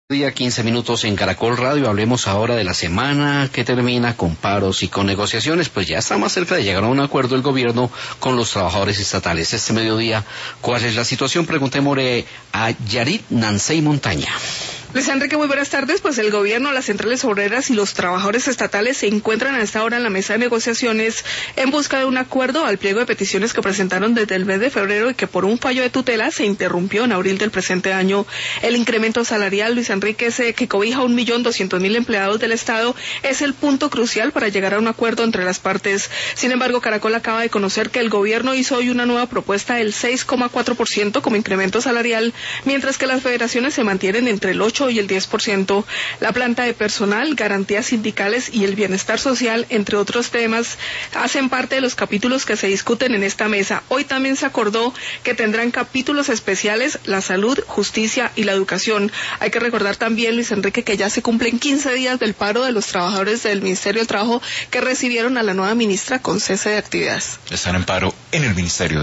Día 15 minutos en Caracol Radio. Hablemos ahora de la semana que termina con paros y con negociaciones. Pues ya está más cerca de llegar a un acuerdo el gobierno con los trabajadores estatales. Este mediodía, ¿cuál es la situación? Preguntémosle a Yarit Nansey Montaña. Luis Enrique, muy buenas tardes. Pues el gobierno, las centrales obreras y los trabajadores estatales se encuentran a esta hora en la mesa de negociaciones en busca de un acuerdo al pliego de peticiones que presentaron desde el mes de febrero y que por un fallo de tutela se interrumpió en abril del presente año. El incremento salarial, Luis Enrique, que cobija a 1.200.000 empleados del Estado, es el punto crucial para llegar a un acuerdo entre las partes. Sin embargo, Caracol acaba de conocer que el gobierno hizo hoy una nueva propuesta del 6,4% como incremento salarial, mientras que las federaciones se mantienen entre el 8 y el 10%. La planta de personal, garantías sindicales y el bienestar social, entre otros temas, hacen parte de los capítulos que se discuten en esta mesa. Hoy también se acordó que tendrán capítulos especiales la salud, justicia y la educación. Hay que recordar también, Luis Enrique, que ya se cumplen 15 días del paro de los trabajadores del Ministerio del Trabajo que recibieron a la nueva ministra con cese de actividades. Están en paro en el Ministerio